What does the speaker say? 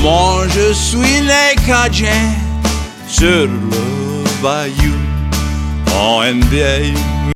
Moi je suis né Cajun sur le bayou en une vieille